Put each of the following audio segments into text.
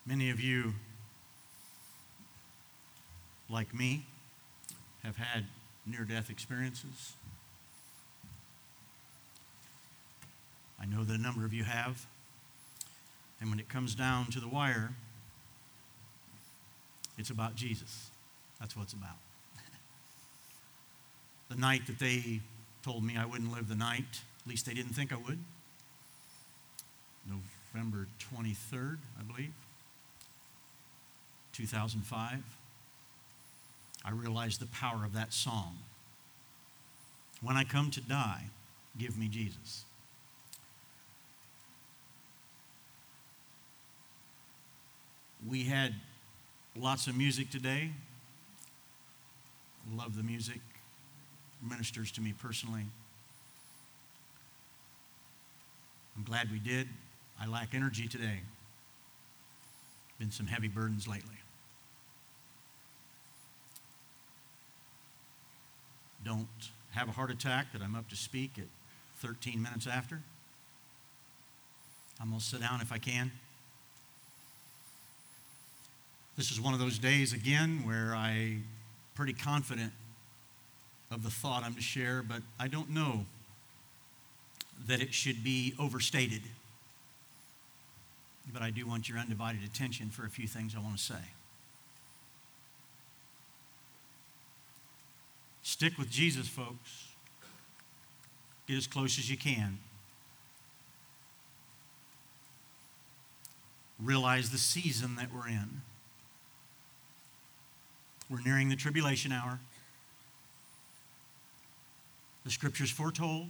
Many of you, like me, have had near-death experiences. I know that a number of you have. And when it comes down to the wire, it's about Jesus. That's what it's about. The night that they told me I wouldn't live the night, at least they didn't think I would, November 23rd, I believe, 2005, I realized the power of that song. When I come to die, give me Jesus. We had lots of music today. Love the music. Ministers to me personally. I'm glad we did. I lack energy today. Been some heavy burdens lately. Don't have a heart attack that I'm up to speak at 13 minutes after. I'm going to sit down if I can. This is one of those days, again, where I'm pretty confident of the thought I'm to share, but I don't know that it should be overstated. But I do want your undivided attention for a few things I want to say. Stick with Jesus, folks. Get as close as you can. Realize the season that we're in. We're nearing the tribulation hour. The Scriptures foretold.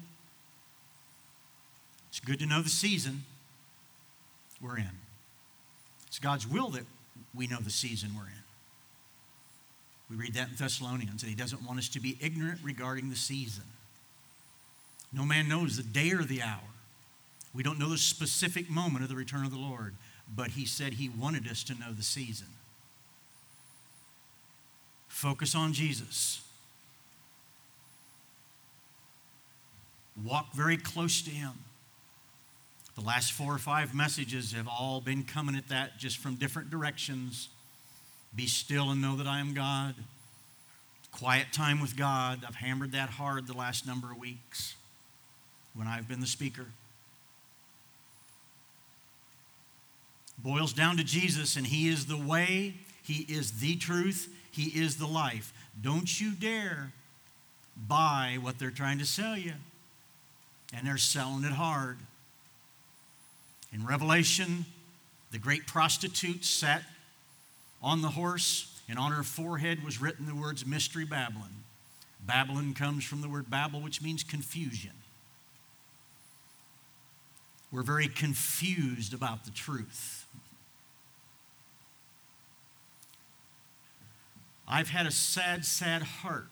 It's good to know the season we're in. It's God's will that we know the season we're in. We read that in Thessalonians, that He doesn't want us to be ignorant regarding the season. No man knows the day or the hour. We don't know the specific moment of the return of the Lord, but He said He wanted us to know the season. Focus on Jesus. Walk very close to Him. The last 4 or 5 messages have all been coming at that just from different directions. Be still and know that I am God. Quiet time with God. I've hammered that hard the last number of weeks when I've been the speaker. Boils down to Jesus, and He is the way, He is the truth, He is the life. Don't you dare buy what they're trying to sell you. And they're selling it hard. In Revelation, the great prostitute sat on the horse, and on her forehead was written the words Mystery Babylon. Babylon comes from the word Babel, which means confusion. We're very confused about the truth. I've had a sad, sad heart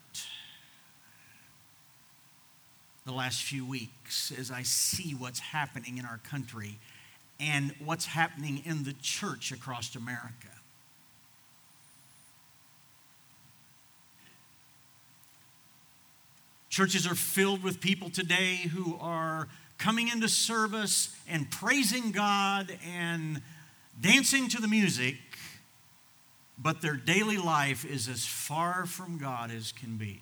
the last few weeks as I see what's happening in our country and what's happening in the church across America. Churches are filled with people today who are coming into service and praising God and dancing to the music, but their daily life is as far from God as can be.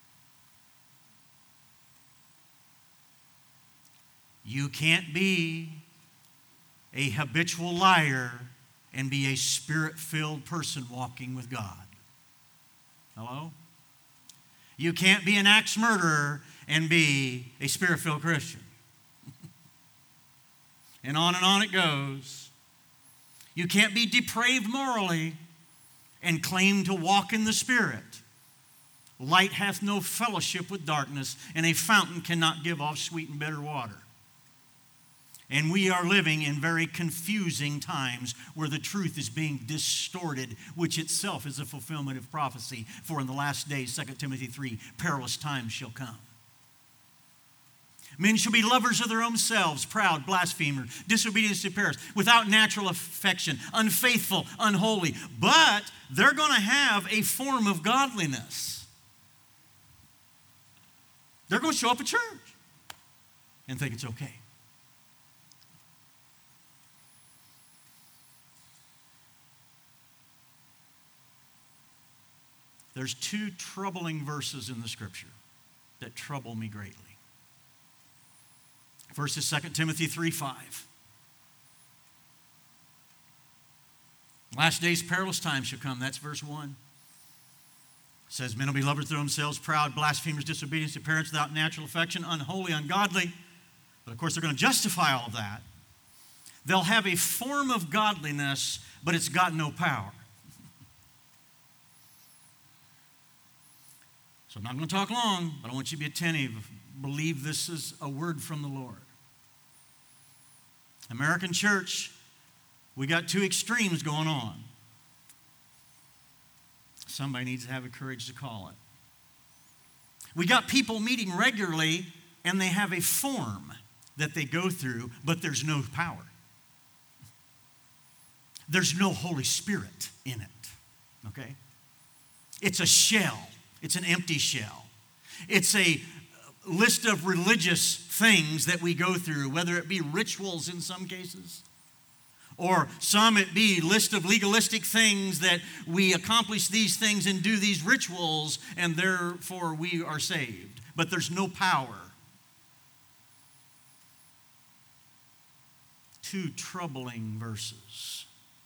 You can't be a habitual liar and be a spirit-filled person walking with God. Hello? You can't be an axe murderer and be a spirit-filled Christian. And on it goes. You can't be depraved morally and claim to walk in the Spirit. Light hath no fellowship with darkness, and a fountain cannot give off sweet and bitter water. And we are living in very confusing times where the truth is being distorted, which itself is a fulfillment of prophecy. For in the last days, 2 Timothy 3, perilous times shall come. Men shall be lovers of their own selves, proud, blasphemers, disobedient to parents, without natural affection, unfaithful, unholy. But they're going to have a form of godliness. They're going to show up at church and think it's okay. There's two troubling verses in the Scripture that trouble me greatly. First is 2 Timothy 3:5. Last days, perilous times shall come. That's verse 1. It says, men will be lovers of themselves, proud, blasphemers, disobedient to parents, without natural affection, unholy, ungodly. But of course, they're going to justify all of that. They'll have a form of godliness, but it's got no power. So I'm not going to talk long, but I want you to be attentive. Believe this is a word from the Lord. American church, we got two extremes going on. Somebody needs to have the courage to call it. We got people meeting regularly, and they have a form that they go through, but there's no power. There's no Holy Spirit in it, okay? It's a shell. It's an empty shell. It's a list of religious things that we go through, whether it be rituals in some cases, or some it be list of legalistic things that we accomplish these things and do these rituals, and therefore we are saved. But there's no power. Two troubling verses.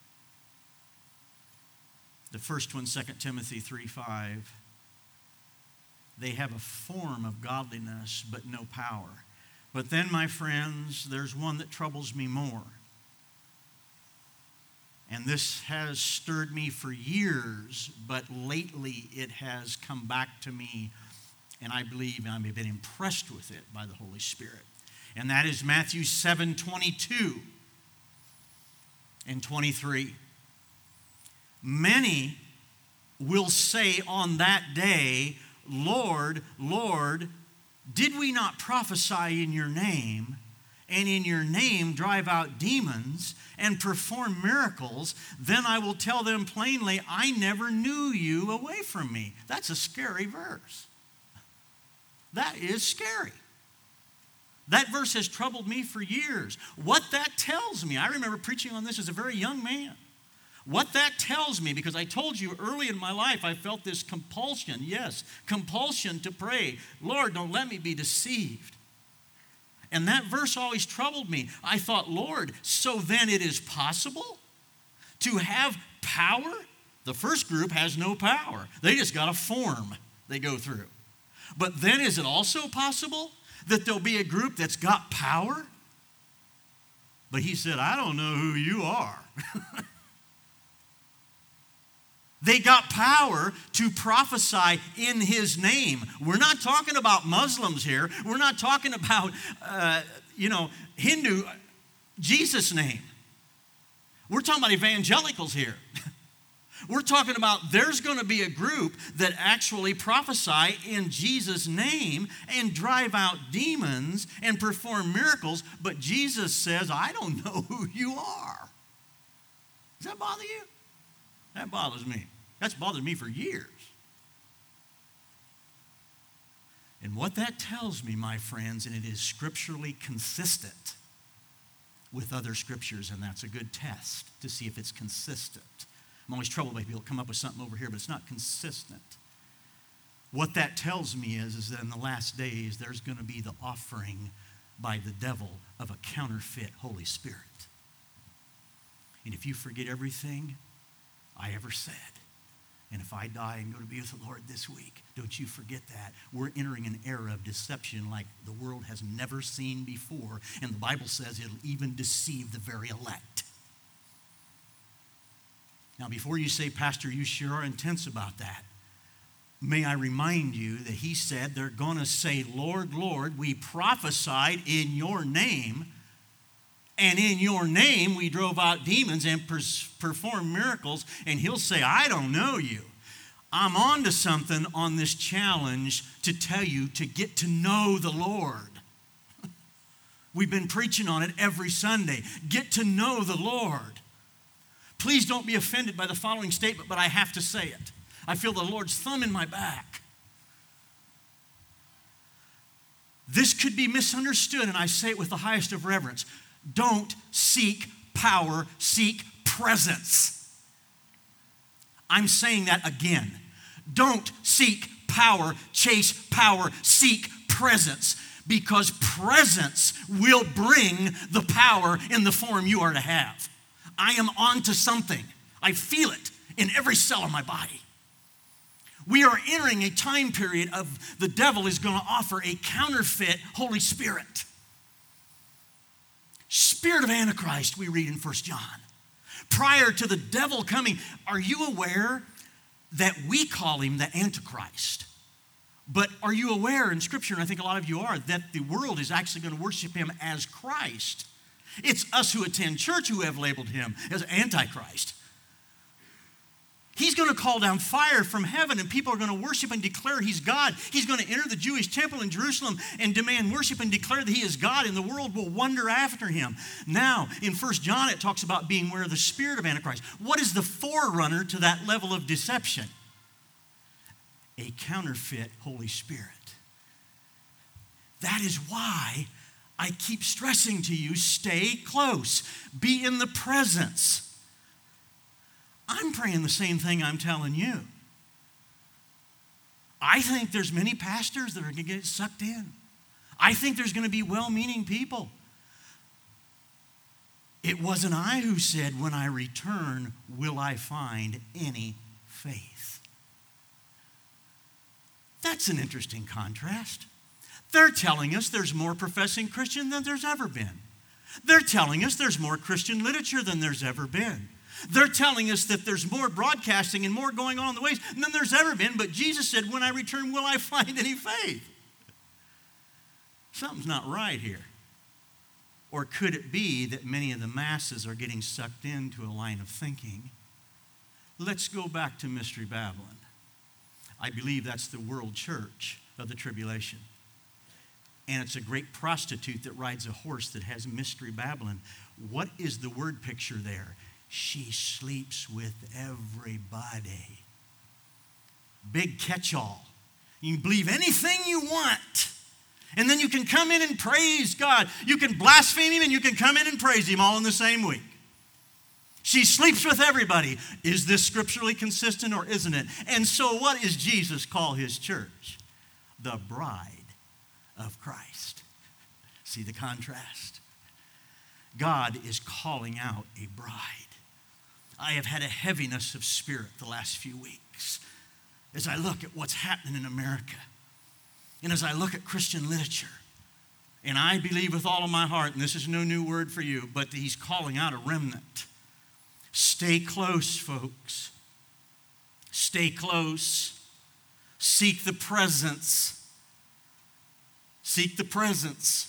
The first one, 2 Timothy 3:5. They have a form of godliness, but no power. But then, my friends, there's one that troubles me more. And this has stirred me for years, but lately it has come back to me, and I believe I've been impressed with it by the Holy Spirit. And that is Matthew 7:22 and 23. Many will say on that day, Lord, Lord, did we not prophesy in your name, and in your name drive out demons and perform miracles? Then I will tell them plainly, I never knew you, away from me. That's a scary verse. That is scary. That verse has troubled me for years. What that tells me, I remember preaching on this as a very young man. What that tells me, because I told you early in my life I felt this compulsion, yes, compulsion to pray, Lord, don't let me be deceived. And that verse always troubled me. I thought, Lord, so then it is possible to have power? The first group has no power. They just got a form they go through. But then is it also possible that there'll be a group that's got power? But he said, I don't know who you are. They got power to prophesy in his name. We're not talking about Muslims here. We're not talking about, Hindu, Jesus' name. We're talking about evangelicals here. We're talking about there's going to be a group that actually prophesy in Jesus' name and drive out demons and perform miracles, but Jesus says, I don't know who you are. Does that bother you? That bothers me. That's bothered me for years. And what that tells me, my friends, and it is scripturally consistent with other scriptures, and that's a good test to see if it's consistent. I'm always troubled by people that come up with something over here, but it's not consistent. What that tells me is that in the last days, there's going to be the offering by the devil of a counterfeit Holy Spirit. And if you forget everything I ever said, and if I die and go to be with the Lord this week, don't you forget that. We're entering an era of deception like the world has never seen before, and the Bible says it'll even deceive the very elect. Now, before you say, Pastor, you sure are intense about that, may I remind you that he said they're going to say, Lord, Lord, we prophesied in your name, and in your name we drove out demons and performed miracles, and he'll say, I don't know you. I'm on to something on this challenge to tell you to get to know the Lord. We've been preaching on it every Sunday. Get to know the Lord. Please don't be offended by the following statement, but I have to say it. I feel the Lord's thumb in my back. This could be misunderstood, and I say it with the highest of reverence. Don't seek power, seek presence. I'm saying that again. Don't seek power, chase power, seek presence. Because presence will bring the power in the form you are to have. I am on to something. I feel it in every cell of my body. We are entering a time period of the devil is going to offer a counterfeit Holy Spirit. Spirit of Antichrist, we read in 1 John. Prior to the devil coming, are you aware that we call him the Antichrist? But are you aware in Scripture, and I think a lot of you are, that the world is actually going to worship him as Christ? It's us who attend church who have labeled him as Antichrist. He's going to call down fire from heaven, and people are going to worship and declare he's God. He's going to enter the Jewish temple in Jerusalem and demand worship and declare that he is God, and the world will wonder after him. Now, in 1 John, it talks about being aware of the spirit of Antichrist. What is the forerunner to that level of deception? A counterfeit Holy Spirit. That is why I keep stressing to you, stay close. Be in the presence. I'm praying the same thing I'm telling you. I think there's many pastors that are going to get sucked in. I think there's going to be well-meaning people. It wasn't I who said, when I return, will I find any faith? That's an interesting contrast. They're telling us there's more professing Christian than there's ever been. They're telling us there's more Christian literature than there's ever been. They're telling us that there's more broadcasting and more going on in the ways than there's ever been. But Jesus said, when I return, will I find any faith? Something's not right here. Or could it be that many of the masses are getting sucked into a line of thinking? Let's go back to Mystery Babylon. I believe that's the world church of the tribulation. And it's a great prostitute that rides a horse that has Mystery Babylon. What is the word picture there? She sleeps with everybody. Big catch-all. You can believe anything you want. And then you can come in and praise God. You can blaspheme him and you can come in and praise him all in the same week. She sleeps with everybody. Is this scripturally consistent or isn't it? And so what does Jesus call his church? The bride of Christ. See the contrast? God is calling out a bride. I have had a heaviness of spirit the last few weeks as I look at what's happening in America and as I look at Christian literature. And I believe with all of my heart, and this is no new word for you, but he's calling out a remnant. Stay close, folks. Stay close. Seek the presence. Seek the presence.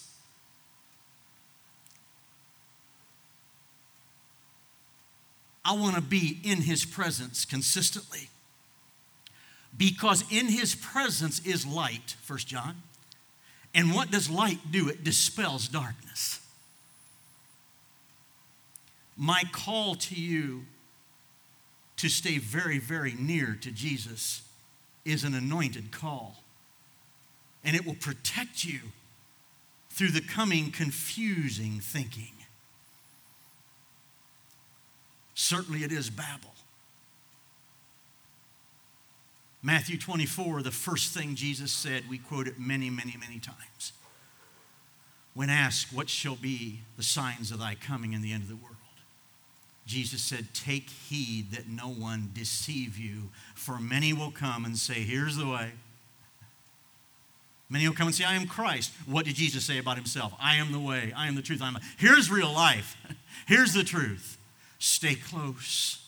I want to be in his presence consistently. Because in his presence is light, 1 John. And what does light do? It dispels darkness. My call to you to stay very, very near to Jesus is an anointed call. And it will protect you through the coming confusing thinking. Certainly it is Babel. Matthew 24, the first thing Jesus said, we quote it many, many, many times. When asked, what shall be the signs of thy coming in the end of the world? Jesus said, take heed that no one deceive you, for many will come and say, here's the way. Many will come and say, I am Christ. What did Jesus say about himself? I am the way, I am the truth. Here's real life. Here's the truth. Stay close.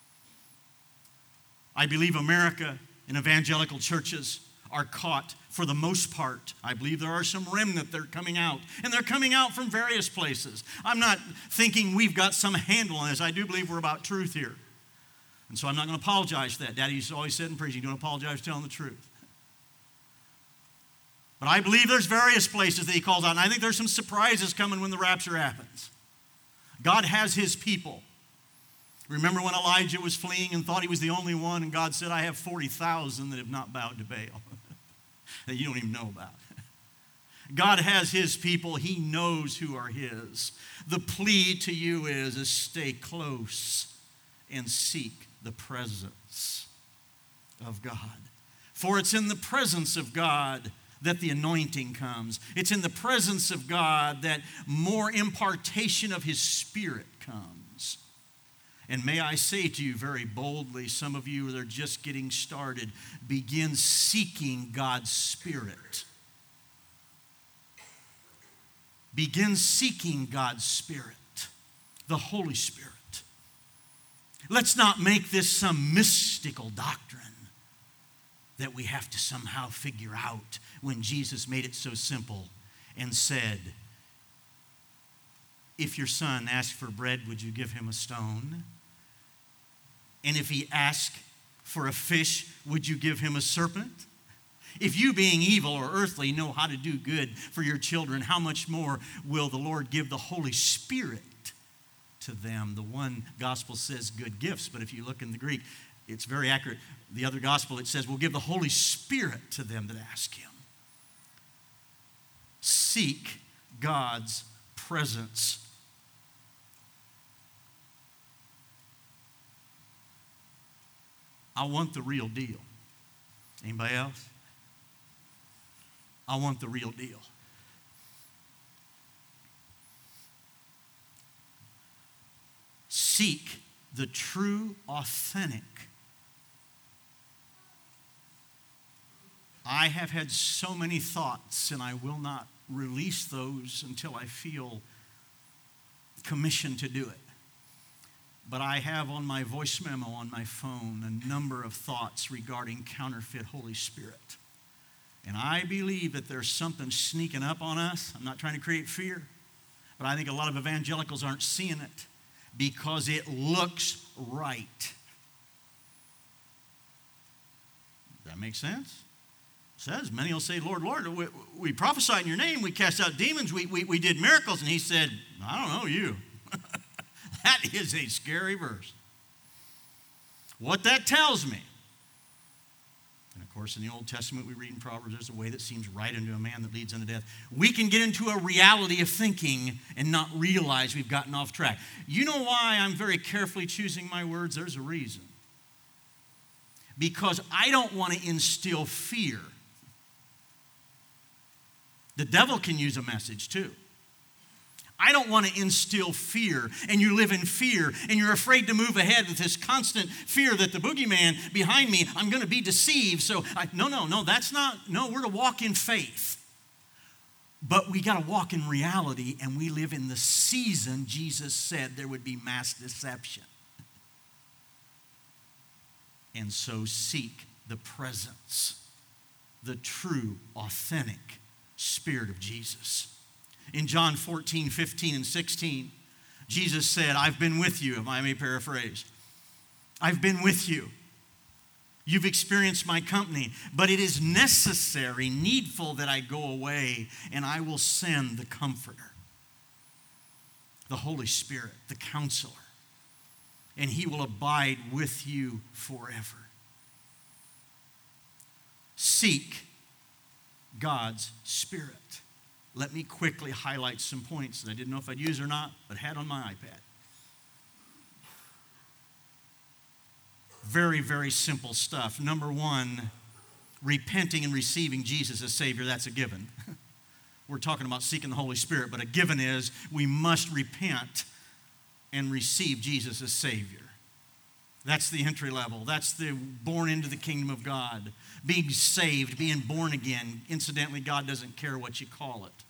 I believe America and evangelical churches are caught for the most part. I believe there are some remnant that are coming out, and they're coming out from various places. I'm not thinking we've got some handle on this. I do believe we're about truth here. And so I'm not going to apologize for that. Daddy's always said in preaching, don't apologize for telling the truth. But I believe there's various places that he calls out, and I think there's some surprises coming when the rapture happens. God has his people. Remember when Elijah was fleeing and thought he was the only one, and God said, I have 40,000 that have not bowed to Baal, that you don't even know about. God has his people. He knows who are his. The plea to you is stay close and seek the presence. of God. For it's in the presence of God that the anointing comes. It's in the presence of God that more impartation of His Spirit comes. And may I say to you very boldly, some of you that are just getting started, begin seeking God's Spirit. Begin seeking God's Spirit, the Holy Spirit. Let's not make this some mystical doctrine that we have to somehow figure out, when Jesus made it so simple and said, if your son asks for bread, would you give him a stone? And if he asks for a fish, would you give him a serpent? If you, being evil or earthly, know how to do good for your children, how much more will the Lord give the Holy Spirit to them? The one gospel says good gifts, but if you look in the Greek, it's very accurate. The other gospel, it says, we'll give the Holy Spirit to them that ask Him. Seek God's presence. I want the real deal. Anybody else? I want the real deal. Seek the true, authentic. I have had so many thoughts, and I will not release those until I feel commissioned to do it. But I have on my voice memo on my phone a number of thoughts regarding counterfeit Holy Spirit. And I believe that there's something sneaking up on us. I'm not trying to create fear, but I think a lot of evangelicals aren't seeing it because it looks right. Does that make sense? It says, many will say, Lord, Lord, we prophesied in your name, we cast out demons, we did miracles. And He said, I don't know you. That is a scary verse. What that tells me, and of course in the Old Testament we read in Proverbs, there's a way that seems right unto a man that leads unto death. We can get into a reality of thinking and not realize we've gotten off track. You know why I'm very carefully choosing my words? There's a reason. Because I don't want to instill fear. The devil can use a message too. I don't want to instill fear, and you live in fear, and you're afraid to move ahead with this constant fear that the boogeyman behind me, I'm going to be deceived. So, no, that's not, no, we're to walk in faith. But we got to walk in reality, and we live in the season Jesus said there would be mass deception. And so seek the presence, the true, authentic Spirit of Jesus. In John 14, 15, and 16, Jesus said, I've been with you, if I may paraphrase. I've been with you. You've experienced my company, but it is necessary, needful that I go away, and I will send the Comforter, the Holy Spirit, the Counselor, and He will abide with you forever. Seek God's Spirit. Let me quickly highlight some points that I didn't know if I'd use or not, but had on my iPad. Very, very simple stuff. Number one, repenting and receiving Jesus as Savior, that's a given. We're talking about seeking the Holy Spirit, but a given is we must repent and receive Jesus as Savior. That's the entry level. That's the born into the kingdom of God. Being saved, being born again. Incidentally, God doesn't care what you call it.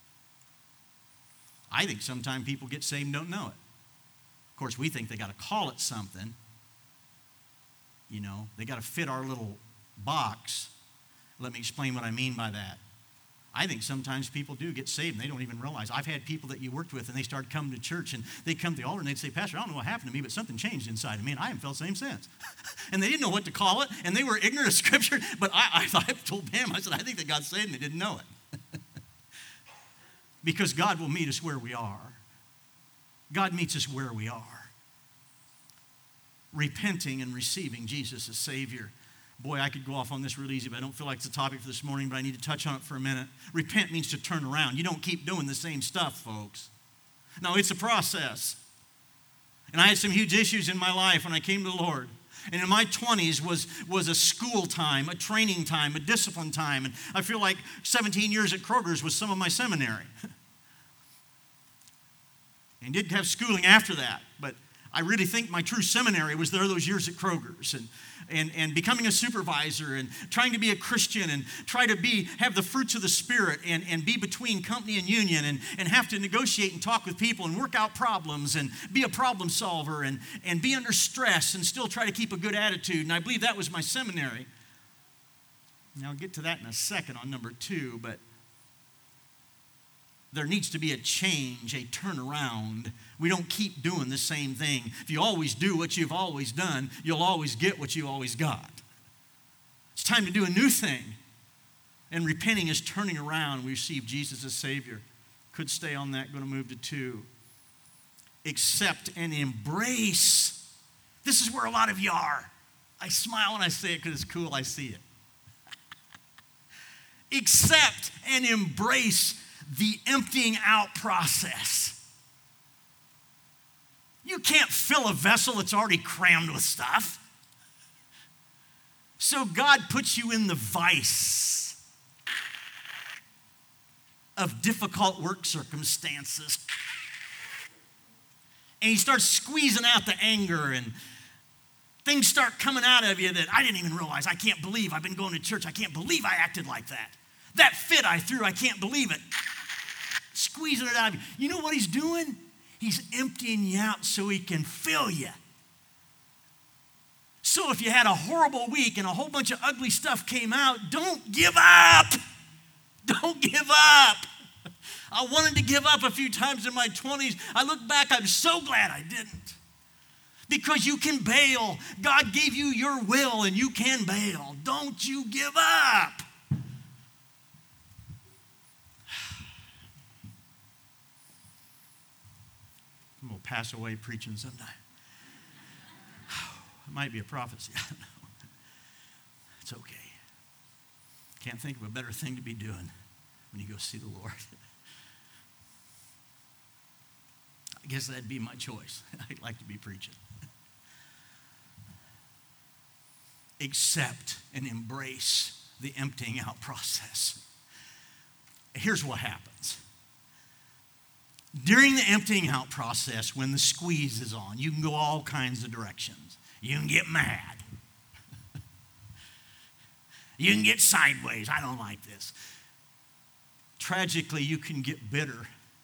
I think sometimes people get saved and don't know it. Of course, we think they got to call it something. You know, they got to fit our little box. Let me explain what I mean by that. I think sometimes people do get saved and they don't even realize. I've had people that you worked with and they started coming to church and they come to the altar and they'd say, Pastor, I don't know what happened to me, but something changed inside of me and I haven't felt the same since. And they didn't know what to call it and they were ignorant of Scripture, but I told them, I said, I think that God's saved and they didn't know it. Because God will meet us where we are. God meets us where we are. Repenting and receiving Jesus as Savior. Boy, I could go off on this real easy, but I don't feel like it's a topic for this morning, but I need to touch on it for a minute. Repent means to turn around. You don't keep doing the same stuff, folks. No, it's a process. And I had some huge issues in my life when I came to the Lord. And in my 20s was a school time, a training time, a discipline time. And I feel like 17 years at Kroger's was some of my seminary. And did have schooling after that, but I really think my true seminary was there those years at Kroger's and becoming a supervisor and trying to be a Christian and try to have the fruits of the Spirit and be between company and union and have to negotiate and talk with people and work out problems and be a problem solver and be under stress and still try to keep a good attitude. And I believe that was my seminary. Now I'll get to that in a second on number 2, but there needs to be a change, a turnaround. We don't keep doing the same thing. If you always do what you've always done, you'll always get what you always got. It's time to do a new thing. And repenting is turning around. We receive Jesus as Savior. Could stay on that. Going to move to 2. Accept and embrace. This is where a lot of you are. I smile when I say it because it's cool. I see it. Accept and embrace the emptying out process. You can't fill a vessel that's already crammed with stuff. So God puts you in the vice of difficult work circumstances. And He starts squeezing out the anger and things start coming out of you that I didn't even realize. I can't believe I've been going to church. I can't believe I acted like that. That fit I threw, I can't believe it. Squeezing it out of you. You know what He's doing? He's emptying you out so He can fill you. So if you had a horrible week and a whole bunch of ugly stuff came out, don't give up. Don't give up. I wanted to give up a few times in my 20s. I look back, I'm so glad I didn't. Because you can bail. God gave you your will and you can bail. Don't you give up. I'm going to pass away preaching sometime. It might be a prophecy. I don't know. It's okay. Can't think of a better thing to be doing when you go see the Lord. I guess that'd be my choice. I'd like to be preaching. Accept and embrace the emptying out process. Here's what happens. During the emptying out process, when the squeeze is on, you can go all kinds of directions. You can get mad. You can get sideways. I don't like this. Tragically, you can get bitter.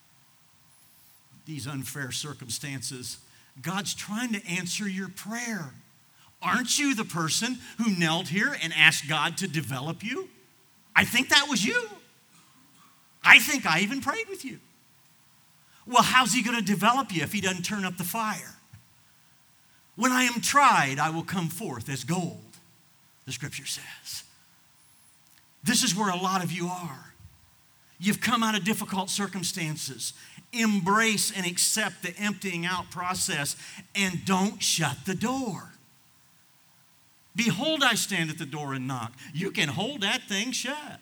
These unfair circumstances. God's trying to answer your prayer. Aren't you the person who knelt here and asked God to develop you? I think that was you. I think I even prayed with you. Well, how's He going to develop you if He doesn't turn up the fire? When I am tried, I will come forth as gold, the Scripture says. This is where a lot of you are. You've come out of difficult circumstances. Embrace and accept the emptying out process and don't shut the door. Behold, I stand at the door and knock. You can hold that thing shut.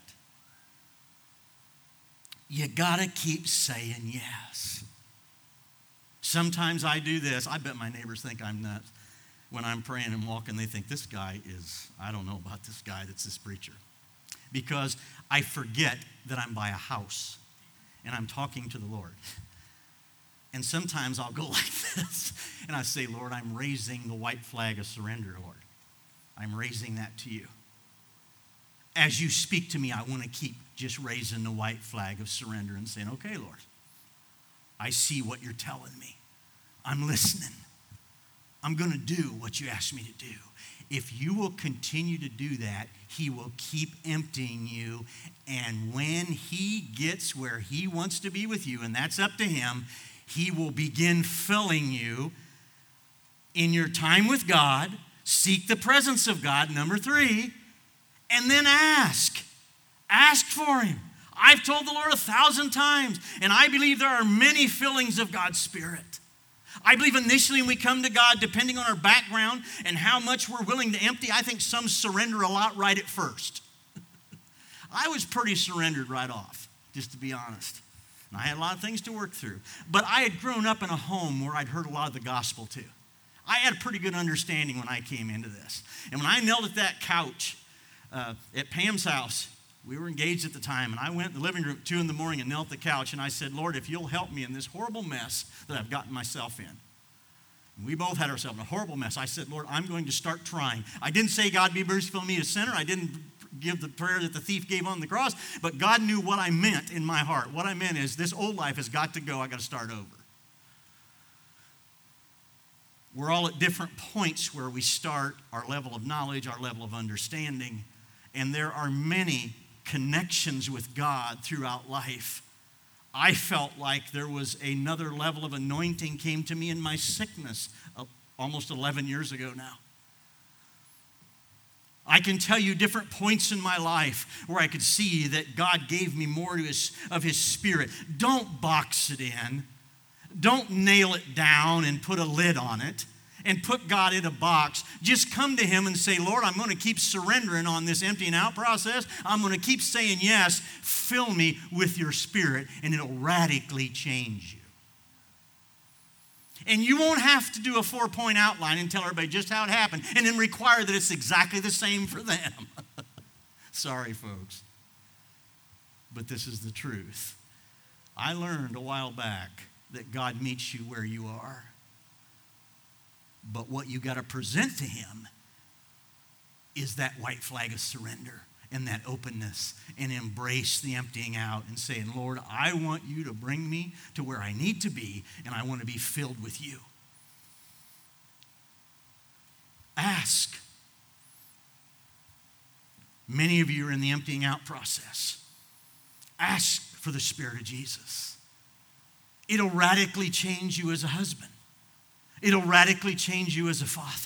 You got to keep saying yes. Sometimes I do this. I bet my neighbors think I'm nuts. When I'm praying and walking, they think this guy is, I don't know about this guy that's this preacher. Because I forget that I'm by a house and I'm talking to the Lord. And sometimes I'll go like this and I say, Lord, I'm raising the white flag of surrender, Lord. I'm raising that to you. As you speak to me, I want to keep just raising the white flag of surrender and saying, okay, Lord, I see what you're telling me. I'm listening. I'm going to do what you asked me to do. If you will continue to do that, He will keep emptying you. And when He gets where He wants to be with you, and that's up to Him, He will begin filling you in your time with God. Seek the presence of God, number 3, and then ask. Ask for Him. I've told the Lord 1,000 times, and I believe there are many fillings of God's Spirit. I believe initially when we come to God, depending on our background and how much we're willing to empty, I think some surrender a lot right at first. I was pretty surrendered right off, just to be honest. And I had a lot of things to work through. But I had grown up in a home where I'd heard a lot of the gospel too. I had a pretty good understanding when I came into this. And when I knelt at that couch at Pam's house, we were engaged at the time, and I went in the living room at 2 in the morning and knelt at the couch, and I said, Lord, if you'll help me in this horrible mess that I've gotten myself in. And we both had ourselves in a horrible mess. I said, Lord, I'm going to start trying. I didn't say, God be merciful to me, a sinner. I didn't give the prayer that the thief gave on the cross, but God knew what I meant in my heart. What I meant is this old life has got to go. I got to start over. We're all at different points where we start our level of knowledge, our level of understanding, and there are many connections with God throughout life. I felt like there was another level of anointing came to me in my sickness almost 11 years ago now. I can tell you different points in my life where I could see that God gave me more of His Spirit. Don't box it in. Don't nail it down and put a lid on it and put God in a box. Just come to Him and say, Lord, I'm going to keep surrendering on this emptying out process. I'm going to keep saying yes. Fill me with your Spirit, and it'll radically change you. And you won't have to do a 4-point outline and tell everybody just how it happened and then require that it's exactly the same for them. Sorry, folks. But this is the truth. I learned a while back that God meets you where you are. But what you got to present to Him is that white flag of surrender and that openness and embrace the emptying out and saying, Lord, I want you to bring me to where I need to be, and I want to be filled with you. Ask. Many of you are in the emptying out process. Ask for the Spirit of Jesus. It'll radically change you as a husband. It'll radically change you as a father.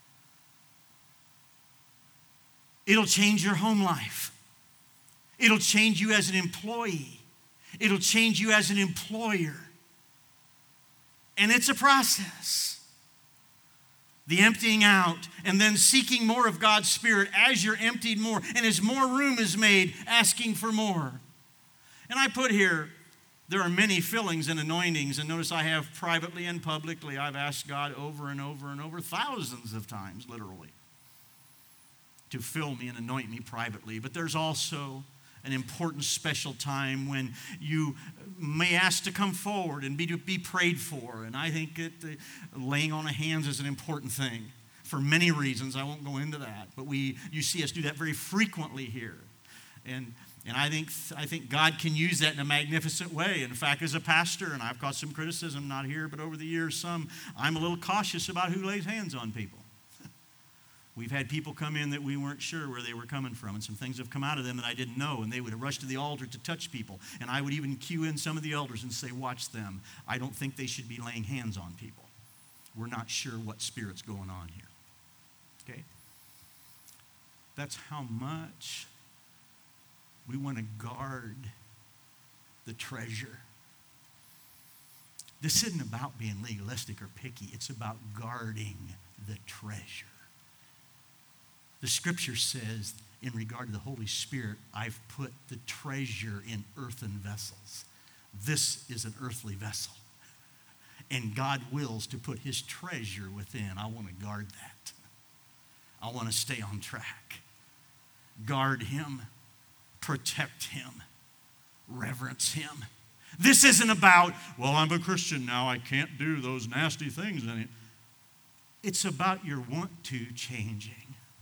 It'll change your home life. It'll change you as an employee. It'll change you as an employer. And it's a process. The emptying out and then seeking more of God's Spirit as you're emptied more and as more room is made, asking for more. And I put here, there are many fillings and anointings, and notice I have privately and publicly. I've asked God over and over and over, thousands of times, literally, to fill me and anoint me privately. But there's also an important special time when you may ask to come forward and be prayed for. And I think that the laying on of hands is an important thing for many reasons. I won't go into that. But you see us do that very frequently here. And I think God can use that in a magnificent way. In fact, as a pastor, and I've got some criticism, not here, but over the years, I'm a little cautious about who lays hands on people. We've had people come in that we weren't sure where they were coming from, and some things have come out of them that I didn't know, and they would rush to the altar to touch people. And I would even cue in some of the elders and say, watch them. I don't think they should be laying hands on people. We're not sure what spirit's going on here. Okay? That's how much we want to guard the treasure. This isn't about being legalistic or picky. It's about guarding the treasure. The Scripture says, in regard to the Holy Spirit, I've put the treasure in earthen vessels. This is an earthly vessel. And God wills to put His treasure within. I want to guard that. I want to stay on track. Guard Him. Protect Him. Reverence Him. This isn't about, well, I'm a Christian now. I can't do those nasty things. It's about your want to changing.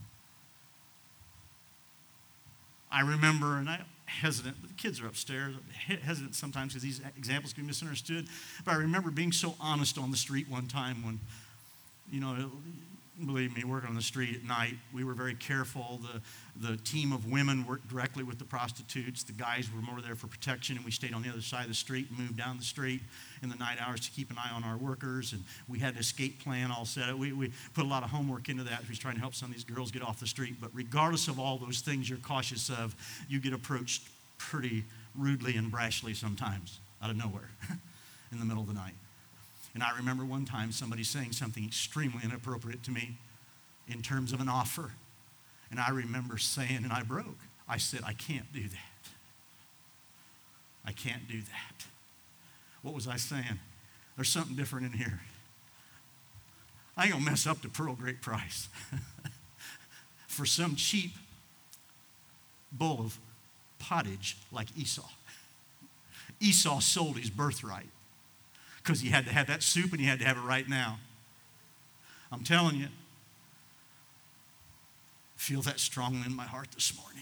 I remember, and I'm hesitant, but the kids are upstairs, hesitant sometimes because these examples can be misunderstood, but I remember being so honest on the street one time when, believe me, working on the street at night, we were very careful. The team of women worked directly with the prostitutes. The guys were more there for protection, and we stayed on the other side of the street and moved down the street in the night hours to keep an eye on our workers, and we had an escape plan all set. We put a lot of homework into that. We was trying to help some of these girls get off the street, but regardless of all those things you're cautious of, you get approached pretty rudely and brashly sometimes out of nowhere in the middle of the night. And I remember one time somebody saying something extremely inappropriate to me in terms of an offer. And I remember saying, and I broke. I said, I can't do that. I can't do that. What was I saying? There's something different in here. I ain't going to mess up the pearl of great price for some cheap bowl of pottage like Esau. Esau sold his birthright because he had to have that soup and he had to have it right now. I'm telling you, feel that strongly in my heart this morning.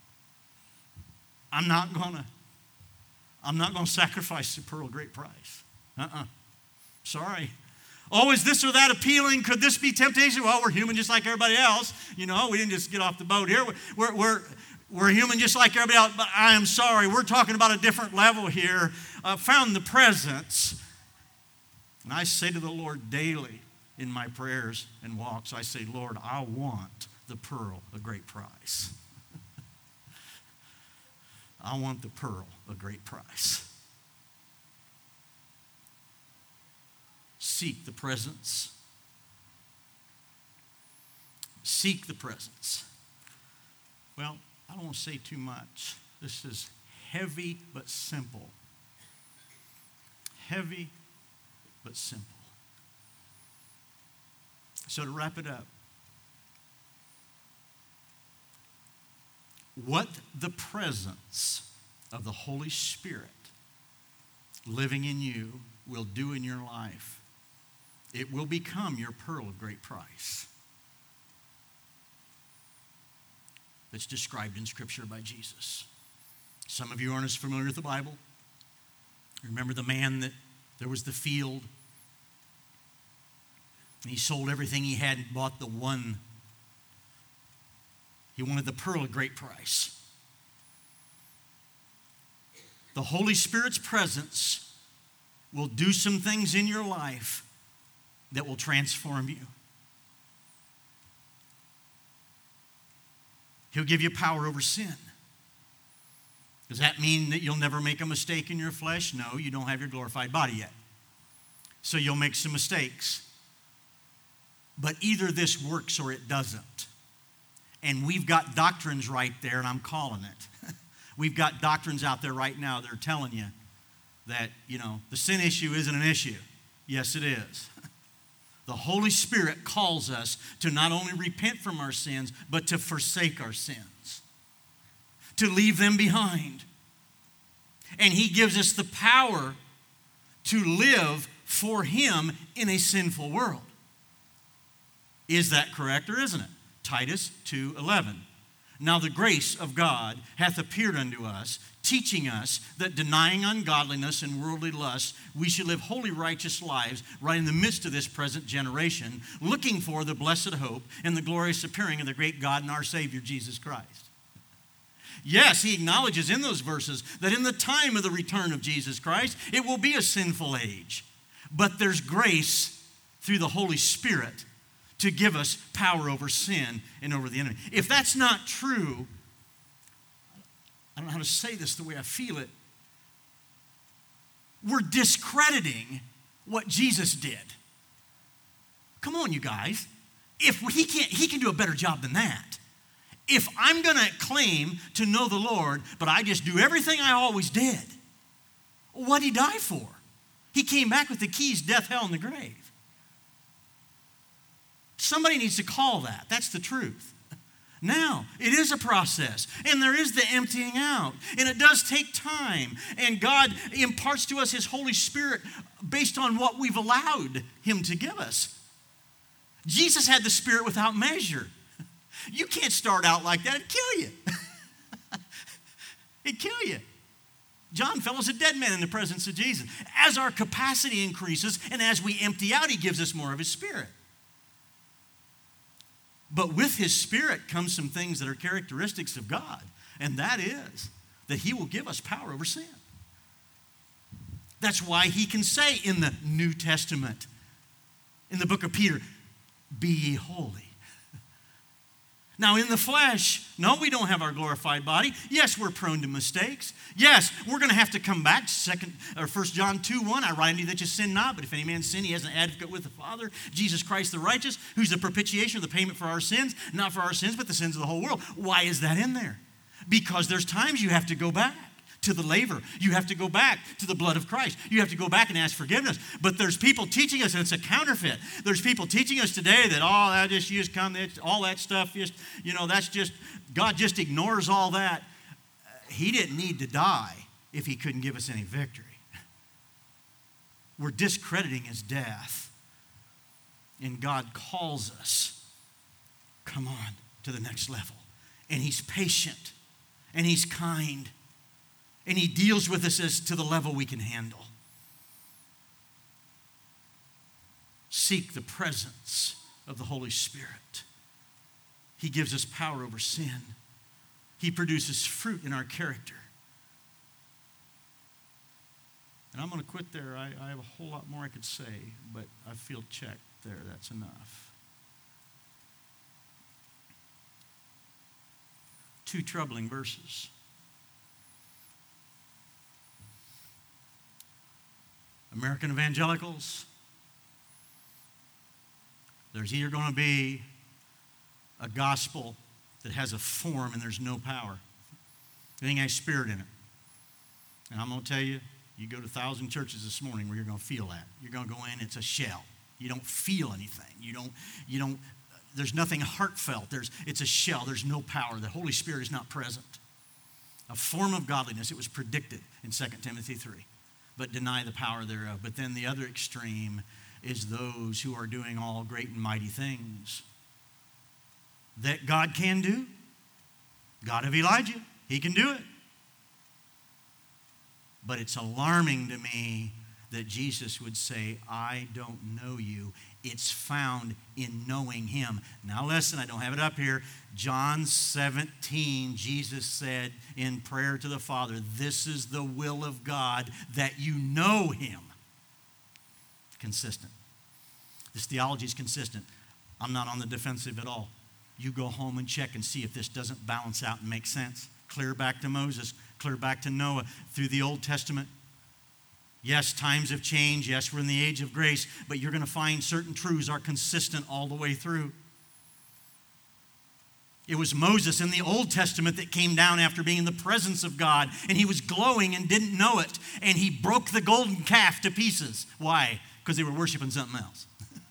I'm not gonna sacrifice the pearl of great price. Sorry. Oh, is this or that appealing? Could this be temptation? Well, we're human just like everybody else. You know, we didn't just get off the boat here. We're human just like everybody else. But I am sorry. We're talking about a different level here. Found the presence. And I say to the Lord daily in my prayers and walks, I say, Lord, I want the pearl of great price. I want the pearl of great price. Seek the presence. Seek the presence. Well, I don't want to say too much. This is heavy but simple. Heavy but simple. So to wrap it up, what the presence of the Holy Spirit living in you will do in your life, it will become your pearl of great price. That's described in Scripture by Jesus. Some of you aren't as familiar with the Bible. Remember the man that there was the field, and he sold everything he had and bought the one. He wanted the pearl of great price. The Holy Spirit's presence will do some things in your life that will transform you. He'll give you power over sin. Does that mean that you'll never make a mistake in your flesh? No, you don't have your glorified body yet. So you'll make some mistakes. But either this works or it doesn't. And we've got doctrines right there, and I'm calling it. We've got doctrines out there right now that are telling you that, the sin issue isn't an issue. Yes, it is. The Holy Spirit calls us to not only repent from our sins, but to forsake our sins, to leave them behind. And He gives us the power to live for Him in a sinful world. Is that correct or isn't it? Titus 2:11. Now the grace of God hath appeared unto us, teaching us that denying ungodliness and worldly lusts, we should live holy, righteous lives right in the midst of this present generation, looking for the blessed hope and the glorious appearing of the great God and our Savior, Jesus Christ. Yes, he acknowledges in those verses that in the time of the return of Jesus Christ, it will be a sinful age. But there's grace through the Holy Spirit to give us power over sin and over the enemy. If that's not true, I don't know how to say this the way I feel it. We're discrediting what Jesus did. Come on, you guys. If he can do a better job than that. If I'm going to claim to know the Lord, but I just do everything I always did, what did he die for? He came back with the keys, death, hell, and the grave. Somebody needs to call that. That's the truth. Now, it is a process, and there is the emptying out, and it does take time, and God imparts to us His Holy Spirit based on what we've allowed Him to give us. Jesus had the Spirit without measure. You can't start out like that. It'd kill you. It'd kill you. John fell as a dead man in the presence of Jesus. As our capacity increases, and as we empty out, He gives us more of His Spirit. But with His Spirit comes some things that are characteristics of God, and that is that He will give us power over sin. That's why He can say in the New Testament, in the book of Peter, be ye holy. Now in the flesh, no, we don't have our glorified body. Yes, we're prone to mistakes. Yes, we're going to have to come back. 1 John 2:1, I write unto you that you sin not, but if any man sin, he has an advocate with the Father, Jesus Christ the righteous, who's the propitiation or the payment for our sins, not for our sins, but the sins of the whole world. Why is that in there? Because there's times you have to go back to the laver. You have to go back to the blood of Christ. You have to go back and ask forgiveness. But there's people teaching us, and it's a counterfeit. There's people teaching us today that, that just, you just come, all that stuff, just, that's just, God just ignores all that. He didn't need to die if he couldn't give us any victory. We're discrediting his death. And God calls us, come on, to the next level. And he's patient. And he's kind. And he deals with us as to the level we can handle. Seek the presence of the Holy Spirit. He gives us power over sin. He produces fruit in our character. And I'm going to quit there. I have a whole lot more I could say, but I feel checked there. That's enough. 2 troubling verses. American evangelicals, there's either going to be a gospel that has a form and there's no power. Everything has spirit in it. And I'm going to tell you, you go to 1,000 churches this morning where you're going to feel that. You're going to go in, it's a shell. You don't feel anything. You don't, there's nothing heartfelt. It's a shell. There's no power. The Holy Spirit is not present. A form of godliness, it was predicted in 2 Timothy 3, but deny the power thereof. But then the other extreme is those who are doing all great and mighty things that God can do. God of Elijah, he can do it. But it's alarming to me that Jesus would say, I don't know you. It's found in knowing him. Now listen, I don't have it up here. John 17, Jesus said in prayer to the Father, this is the will of God, that you know him. Consistent. This theology is consistent. I'm not on the defensive at all. You go home and check and see if this doesn't balance out and make sense. Clear back to Moses, clear back to Noah, through the Old Testament. Yes, times have changed. Yes, we're in the age of grace, but you're going to find certain truths are consistent all the way through. It was Moses in the Old Testament that came down after being in the presence of God, and he was glowing and didn't know it, and he broke the golden calf to pieces. Why? Because they were worshiping something else.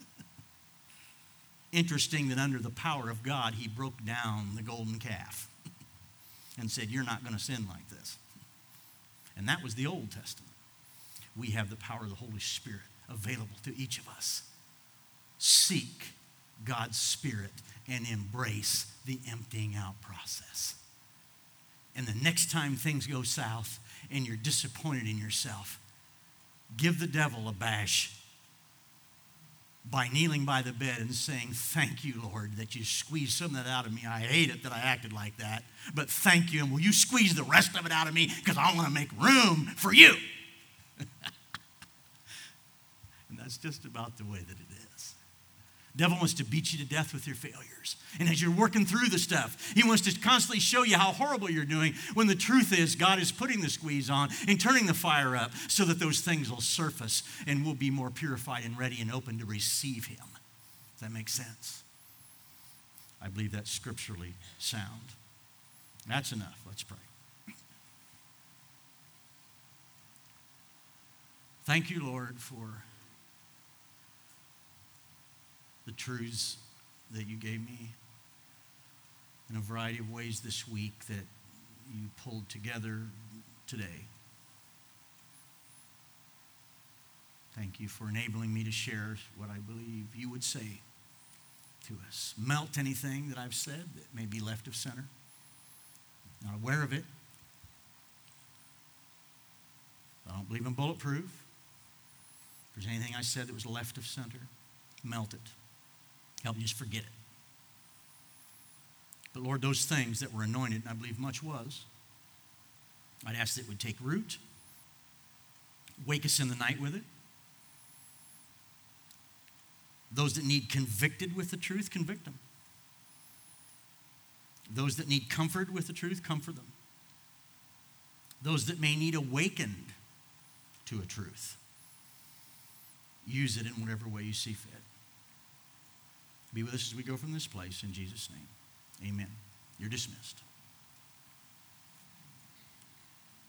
Interesting that under the power of God, he broke down the golden calf and said, you're not going to sin like this. And that was the Old Testament. We have the power of the Holy Spirit available to each of us. Seek God's Spirit and embrace the emptying out process. And the next time things go south and you're disappointed in yourself, give the devil a bash by kneeling by the bed and saying, thank you, Lord, that you squeezed some of that out of me. I hate it that I acted like that, but thank you. And will you squeeze the rest of it out of me, because I want to make room for you. And that's just about the way that it is. The devil wants to beat you to death with your failures. And as you're working through the stuff, he wants to constantly show you how horrible you're doing, when the truth is God is putting the squeeze on and turning the fire up so that those things will surface and we'll be more purified and ready and open to receive him. Does that make sense? I believe that's scripturally sound. That's enough. Let's pray. Thank you, Lord, for the truths that you gave me in a variety of ways this week that you pulled together today. Thank you for enabling me to share what I believe you would say to us. Melt anything that I've said that may be left of center. Not aware of it. I don't believe in bulletproof. If there's anything I said that was left of center, melt it. Help me just forget it. But Lord, those things that were anointed, and I believe much was, I'd ask that it would take root. Wake us in the night with it. Those that need convicted with the truth, convict them. Those that need comfort with the truth, comfort them. Those that may need awakened to a truth, use it in whatever way you see fit. Be with us as we go from this place in Jesus' name. Amen. You're dismissed.